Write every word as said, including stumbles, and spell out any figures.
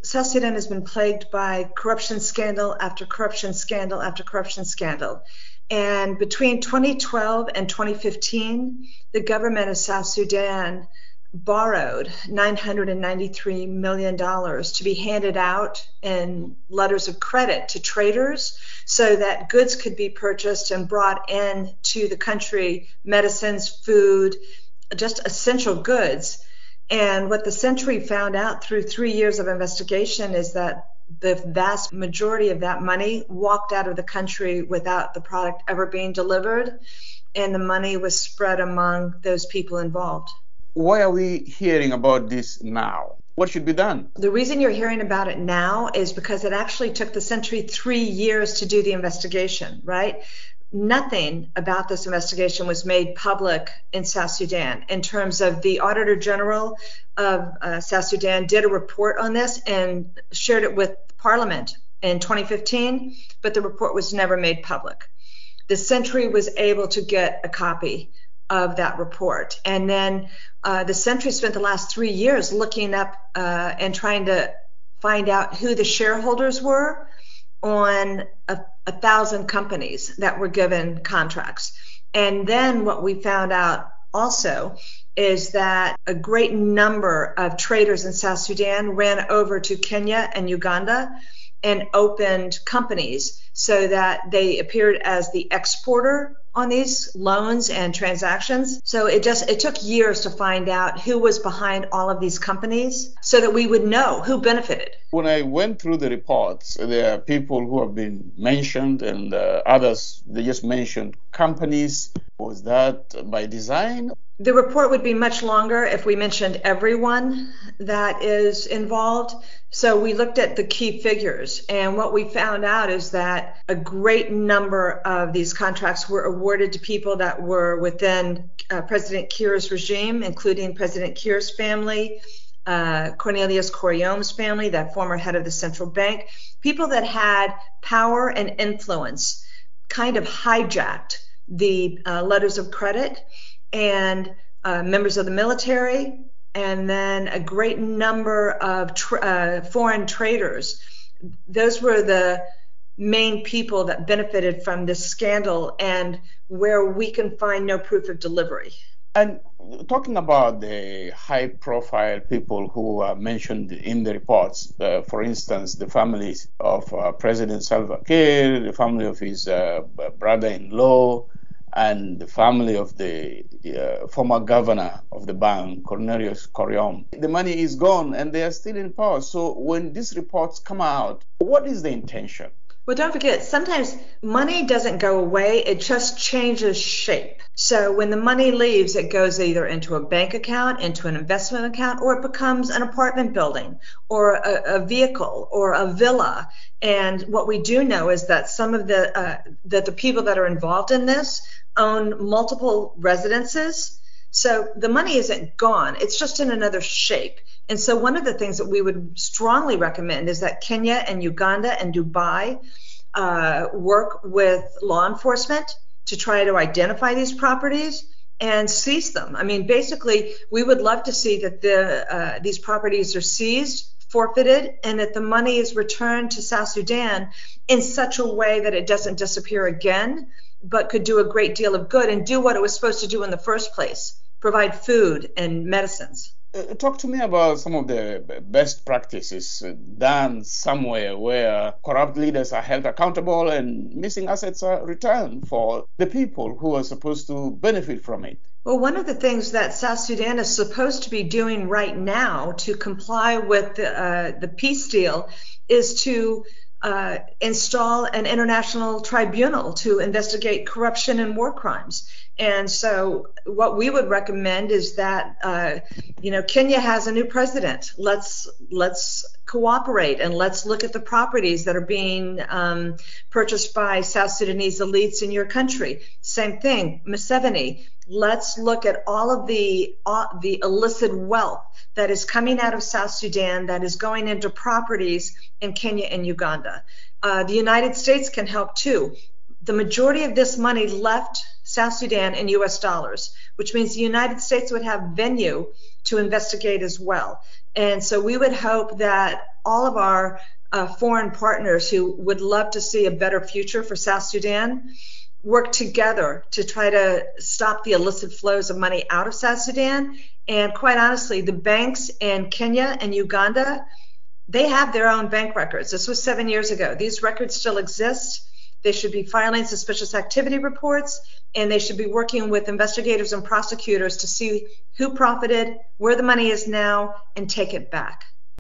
South Sudan has been plagued by corruption scandal after corruption scandal after corruption scandal. And between twenty twelve and twenty fifteen, the government of South Sudan borrowed nine hundred ninety-three million dollars to be handed out in letters of credit to traders so that goods could be purchased and brought in to the country, medicines, food, just essential goods. And what the Century found out through three years of investigation is that the vast majority of that money walked out of the country without the product ever being delivered, and the money was spread among those people involved. Why are we hearing about this now? What should be done? The reason you're hearing about it now is because it actually took the Century three years to do the investigation, right? Nothing about this investigation was made public in South Sudan. In terms of the Auditor General of uh, South Sudan did a report on this and shared it with Parliament in twenty fifteen, but the report was never made public. The Century was able to get a copy of that report. And then uh, the Century spent the last three years looking up uh, and trying to find out who the shareholders were on a, a thousand companies that were given contracts. And then what we found out also is that a great number of traders in South Sudan ran over to Kenya and Uganda and opened companies so that they appeared as the exporter on these loans and transactions. So it just it took years to find out who was behind all of these companies so that we would know who benefited. When I went through the reports, there are people who have been mentioned and uh, others, they just mentioned companies. Was that by design? The report would be much longer if we mentioned everyone that is involved. So we looked at the key figures, and what we found out is that a great number of these contracts were awarded to people that were within uh, President Kiir's regime, including President Kiir's family, uh, Cornelius Coriome's family, that former head of the central bank, people that had power and influence kind of hijacked the uh, letters of credit, and uh, members of the military, and then a great number of tra- uh, foreign traders. Those were the main people that benefited from this scandal and where we can find no proof of delivery. And talking about the high-profile people who are mentioned in the reports, uh, for instance, the families of uh, President Salva Kiir, the family of his uh, brother-in-law, and the family of the uh, former governor of the bank, Cornelius Coriome. The money is gone and they are still in power. So when these reports come out, what is the intention? Well, don't forget, sometimes money doesn't go away, it just changes shape. So when the money leaves, it goes either into a bank account, into an investment account, or it becomes an apartment building or a, a vehicle or a villa. And what we do know is that some of the uh, that the people that are involved in this own multiple residences. So the money isn't gone, it's just in another shape. And so one of the things that we would strongly recommend is that Kenya and Uganda and Dubai uh, work with law enforcement to try to identify these properties and seize them. I mean, basically, we would love to see that the uh, these properties are seized, forfeited, and that the money is returned to South Sudan in such a way that it doesn't disappear again, but could do a great deal of good and do what it was supposed to do in the first place, provide food and medicines. Uh, talk to me about some of the best practices done somewhere where corrupt leaders are held accountable and missing assets are returned for the people who are supposed to benefit from it. Well, one of the things that South Sudan is supposed to be doing right now to comply with the, uh, the peace deal is to uh, install an international tribunal to investigate corruption and war crimes. And so what we would recommend is that, uh, you know, Kenya has a new president. Let's let's cooperate and let's look at the properties that are being um, purchased by South Sudanese elites in your country. Same thing, Museveni. Let's look at all of the uh, the illicit wealth that is coming out of South Sudan that is going into properties in Kenya and Uganda. Uh, the United States can help too. The majority of this money left South Sudan in U S dollars, which means the United States would have venue to investigate as well. And so we would hope that all of our uh, foreign partners who would love to see a better future for South Sudan work together to try to stop the illicit flows of money out of South Sudan. And quite honestly, the banks in Kenya and Uganda, they have their own bank records. This was seven years ago. These records still exist. They should be filing suspicious activity reports, and they should be working with investigators and prosecutors to see who profited, where the money is now, and take it back.